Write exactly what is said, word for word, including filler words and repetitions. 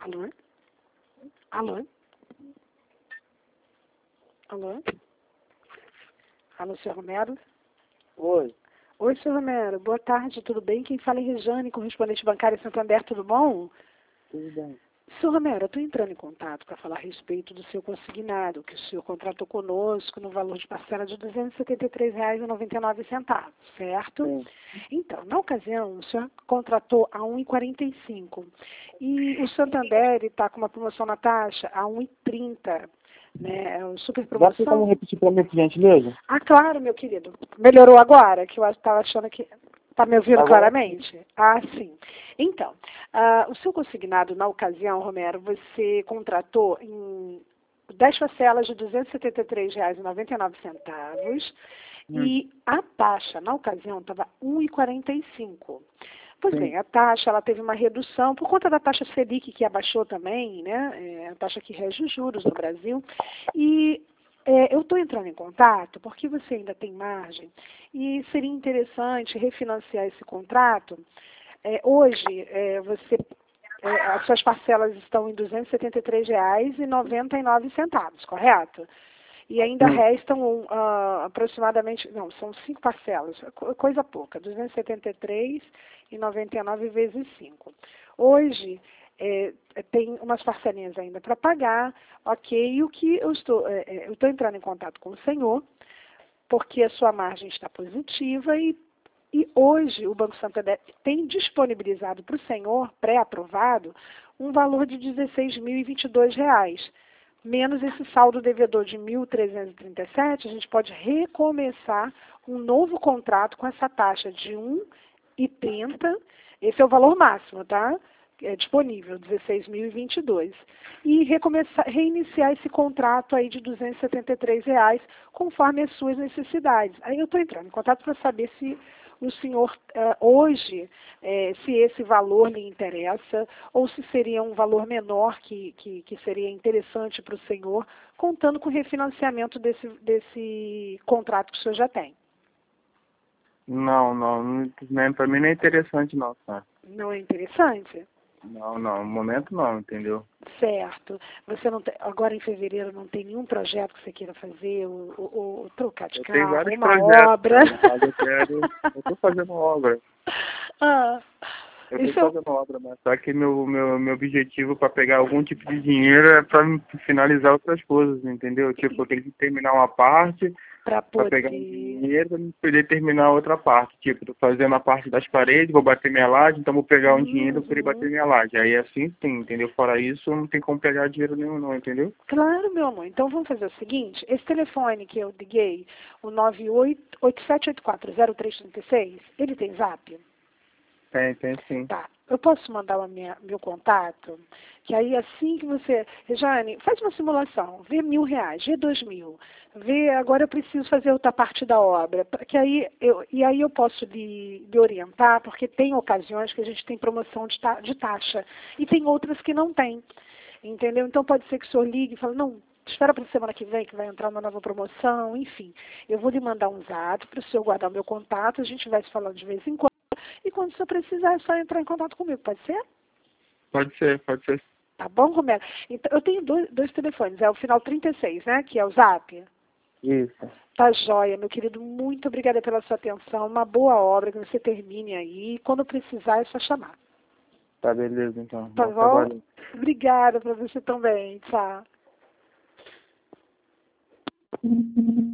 Alô? Alô? Alô? Alô, senhor Romero? Oi. Oi, senhor Romero. Boa tarde, tudo bem? Quem fala é Rejane, correspondente bancária Santander, tudo bom? Tudo bem. Senhor Romero, eu estou entrando em contato para falar a respeito do seu consignado, que o senhor contratou conosco no valor de parcela de duzentos e setenta e três reais e noventa e nove centavos, certo? Sim. Então, na ocasião, o senhor contratou a um real e quarenta e cinco e o Santander está com uma promoção na taxa a um real e trinta, né? É uma super Dá pra como promoção. repetir pra mim, por gentileza? Ah, claro, meu querido. Melhorou agora? Que eu estava achando que... Está me ouvindo Agora claramente? Ah, sim. Então, ah, o seu consignado, na ocasião, Romero, você contratou em dez parcelas de duzentos e setenta e três reais e noventa e nove centavos Hum. e a taxa, na ocasião, estava um real e quarenta e cinco. Pois Sim. bem, a taxa ela teve uma redução por conta da taxa Selic, que abaixou também, né? É a taxa que rege os juros no Brasil. E é, eu estou entrando em contato porque você ainda tem margem e seria interessante refinanciar esse contrato. É, hoje, é, você, é, as suas parcelas estão em duzentos e setenta e três reais e noventa e nove centavos, correto? E ainda Hum. restam ah, aproximadamente, não, são cinco parcelas, co- coisa pouca, duzentos e setenta e três reais e noventa e nove vezes cinco. Hoje, é, tem umas parcelinhas ainda para pagar, ok, e o que eu estou, é, é, eu estou entrando em contato com o senhor, porque a sua margem está positiva e, e hoje o Banco Santander tem disponibilizado para o senhor, pré-aprovado, um valor de dezesseis mil e vinte e dois reais. Menos esse saldo devedor de mil trezentos e trinta e sete, a gente pode recomeçar um novo contrato com essa taxa de um real e trinta. Esse é o valor máximo, tá? É disponível, dezesseis mil e vinte e dois. E recomeçar, reiniciar esse contrato aí de duzentos e setenta e três reais, conforme as suas necessidades. Aí eu estou entrando em contato para saber se o senhor, uh, hoje, eh, se esse valor lhe interessa, ou se seria um valor menor que, que, que seria interessante para o senhor, contando com o refinanciamento desse, desse contrato que o senhor já tem. Não, não, não, não, pra mim não é interessante não, tá? Não é interessante? Não, não, no momento não, entendeu? Certo. Você não tem, agora em fevereiro não tem nenhum projeto que você queira fazer, ou, ou, ou trocar de Eu tenho carro, vários uma projetos, obra? cara, mas eu quero, eu tô fazendo obra. Ah, Eu tô isso é, fazendo obra, mas só que meu, meu, meu objetivo para pegar algum tipo de dinheiro é para finalizar outras coisas, entendeu? Tipo, eu tenho que terminar uma parte para para pegar um poder... dinheiro para poder terminar a outra parte. Tipo, tô fazendo a parte das paredes, vou bater minha laje, então vou pegar um dinheiro para poder bater Uhum. minha laje. Aí assim sim, entendeu? Fora isso, não tem como pegar dinheiro nenhum não, entendeu? Claro, meu amor. Então vamos fazer o seguinte, esse telefone que eu liguei, o nove oito oito sete oito quatro zero três três seis, ele tem zap? Tem, tem sim. Tá. Eu posso mandar o minha, meu contato? Que aí assim que você... Rejane, faz uma simulação. Vê mil reais, vê dois mil. Vê, agora eu preciso fazer outra parte da obra. pra- Que aí eu, e aí eu posso lhe, lhe orientar, porque tem ocasiões que a gente tem promoção de, ta, de taxa. E tem outras que não tem. Entendeu? Então pode ser que o senhor ligue e fale, não, espera para a semana que vem que vai entrar uma nova promoção, enfim. Eu vou lhe mandar um zap para o senhor guardar o meu contato, a gente vai se falando de vez em quando. E quando o senhor precisar, é só entrar em contato comigo, pode ser? Pode ser, pode ser. Tá bom, Romero? Então, eu tenho dois, dois telefones, é o final trinta e seis, né? Que é o zap. Isso. Tá joia, meu querido. Muito obrigada pela sua atenção. Uma boa obra, que você termine aí. Quando precisar, é só chamar. Tá beleza então. Tá Bom bom? trabalho. Obrigada para você também. Tchau.